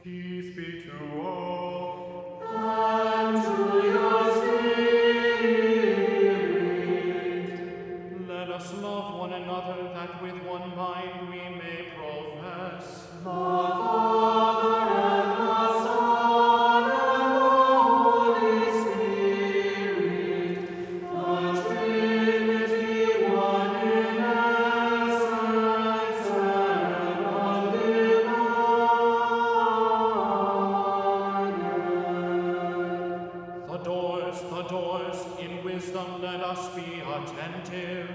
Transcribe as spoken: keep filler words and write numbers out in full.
Peace be to all. And to your spirit. Let us love one another, that with one mind we may profess The Father and the Son and the Holy Spirit, the Trinity, one in essence and undivided. the doors, the doors. In wisdom let us be attentive.